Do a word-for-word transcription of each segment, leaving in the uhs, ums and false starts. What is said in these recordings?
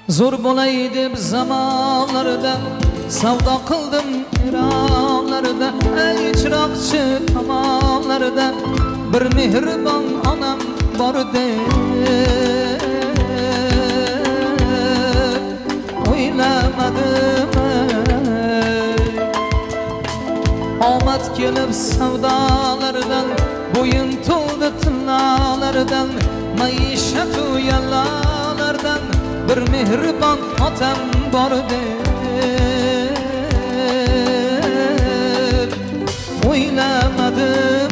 Zor bo'lay deb zamonlarda savdo qildim ironlarda, ey chiroqchi tomonlarda bir mehribon onam bor deb o'ylamadim. Omad kelib savdolardan, bo'yin to'ldi tillolardan, maishat uyalardan bir mehribon otam bor deb o'ylamadim.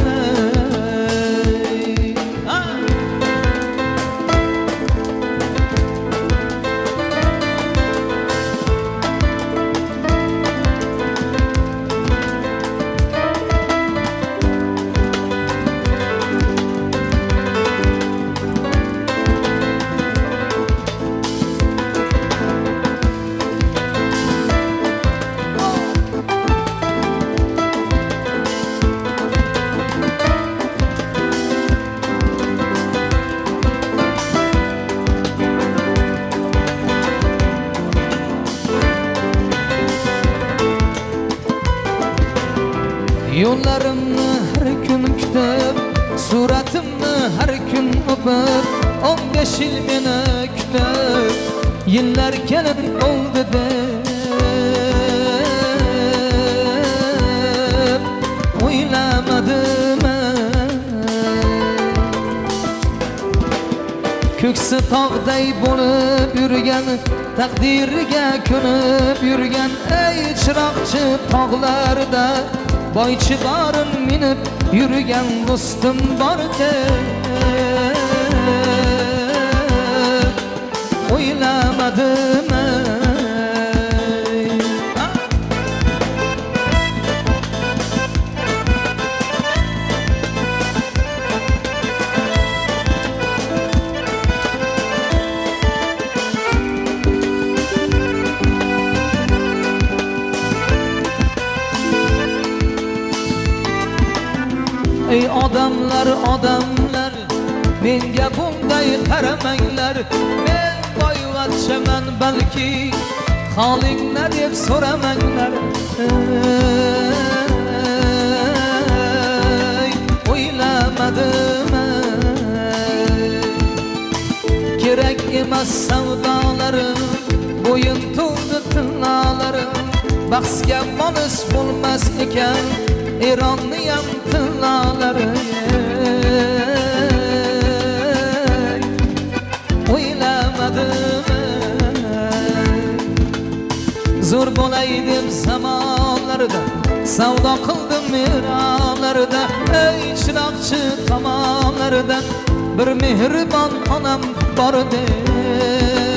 Yo'llarimni har kun kutib, suratimni har kun o'pib, o'n besh yil meni kutib, yillar kelib oldi deb o'ylamadim. Ko'ksi tog'day bo'lib yurgan, taqdiriga ko'nib yurgan, ey chiroqchi tog'larda boychi borin minib yurgan do'stim bor deb o'ylamadim. Ey odamlar, odamlar, menga bunday qaramanglar. Men boyvachchaman balki, holinglar deb so'ramanglar. O'ylamadim. Kerak emas savdolarim, bo'yin to'ldi tillolarim. Bahsga monish bo'lmas ekan Ironniyam tillolari. O'ylamadim. Zo'r bo'lay deb zamonlarda savdo qildim ironlarda, ey chiroqchi tomonlarda bir mehribon onam bor deb